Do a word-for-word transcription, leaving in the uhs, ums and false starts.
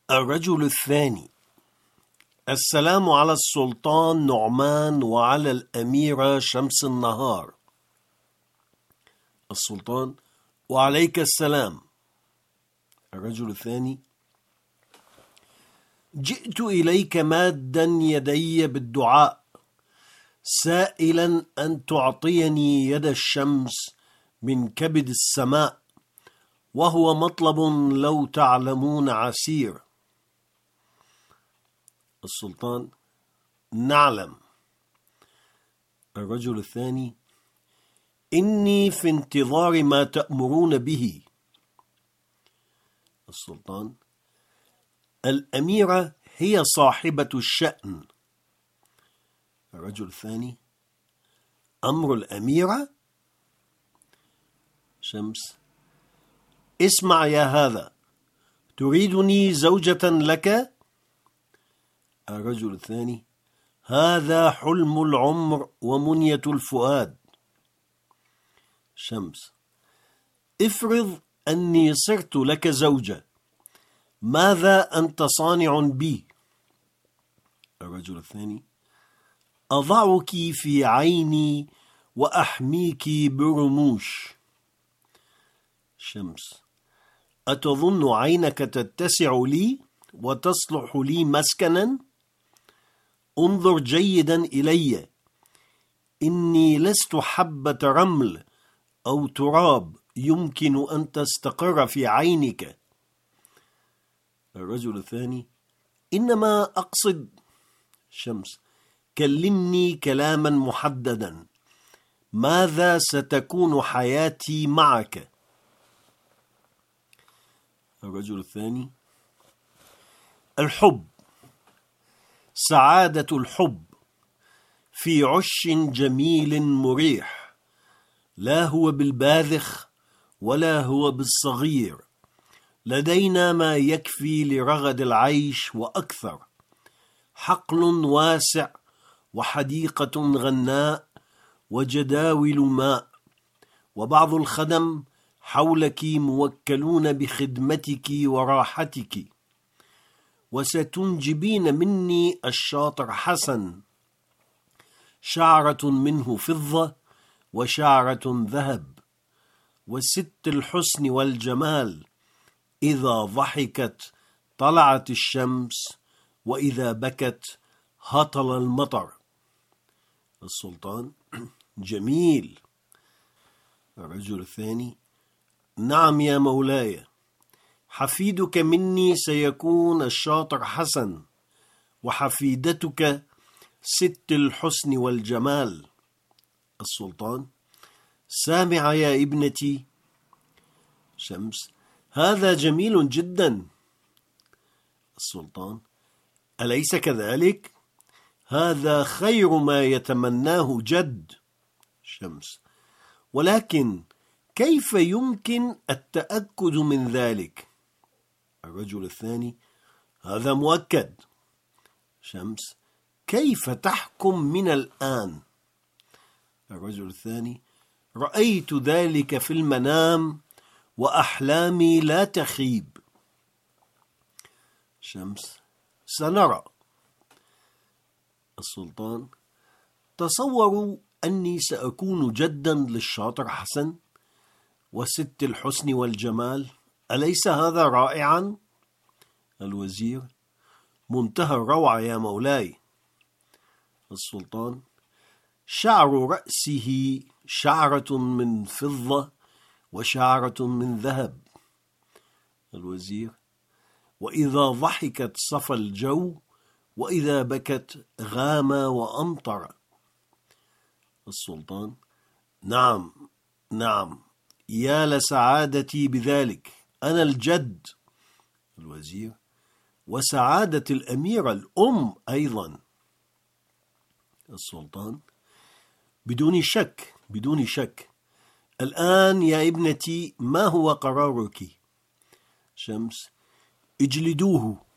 الرجل الثاني: السلام على السلطان نعمان وعلى الأميرة شمس النهار. السلطان: وعليك السلام. الرجل الثاني: جئت إليك مادا يدي بالدعاء، سائلا أن تعطيني يد الشمس من كبد السماء، وهو مطلب لو تعلمون عسير. السلطان: نعلم. الرجل الثاني: إني في انتظار ما تأمرون به. السلطان: الأميرة هي صاحبة الشأن. الرجل الثاني: أمر الأميرة؟ شمس: اسمع يا هذا، تريدني زوجة لك؟ الرجل الثاني: هذا حلم العمر ومنية الفؤاد. شمس: افرض أني صرت لك زوجة، ماذا أنت صانع بي؟ الرجل الثاني: أضعك في عيني وأحميك برموش. شمس: أتظن عينك تتسع لي وتصلح لي مسكنا؟ انظر جيدا إلي، إني لست حبة رمل أو تراب يمكن أن تستقر في عينك. الرجل الثاني: إنما أقصد. شمس: كلمني كلاما محددا، ماذا ستكون حياتي معك؟ الرجل الثاني: الحب، سعادة الحب في عش جميل مريح، لا هو بالباذخ ولا هو بالصغير، لدينا ما يكفي لرغد العيش وأكثر، حقل واسع وحديقة غناء وجداول ماء، وبعض الخدم حولك موكلون بخدمتك وراحتك، وستنجبين مني الشاطر حسن، شعرة منه فضة وشعرة ذهب، وست الحسن والجمال، إذا ضحكت طلعت الشمس، وإذا بكت هطل المطر. السلطان: جميل. الرجل الثاني: نعم يا مولاي، حفيدك مني سيكون الشاطر حسن، وحفيدتك ست الحسن والجمال. السلطان: سامع يا ابنتي. شمس: هذا جميل جدا. السلطان: أليس كذلك؟ هذا خير ما يتمناه جد. شمس: ولكن كيف يمكن التأكد من ذلك؟ الرجل الثاني: هذا مؤكد. شمس: كيف تحكم من الآن؟ الرجل الثاني: رأيت ذلك في المنام وأحلامي لا تخيب. شمس: سنرى. السلطان: تصوروا أني سأكون جدا للشاطر حسن وست الحسن والجمال، أليس هذا رائعا؟ الوزير: منتهى الروعة يا مولاي. السلطان: شعر رأسه شعرة من فضة وشعرة من ذهب. الوزير: وإذا ضحكت صفى الجو، وإذا بكت غام وأمطر. السلطان: نعم نعم، يا لسعادتي بذلك، أنا الجد. الوزير: وسعادة الأميرة الأم أيضا. السلطان: بدون شك بدون شك. الآن يا ابنتي ما هو قرارك؟ شمس: اجلدوه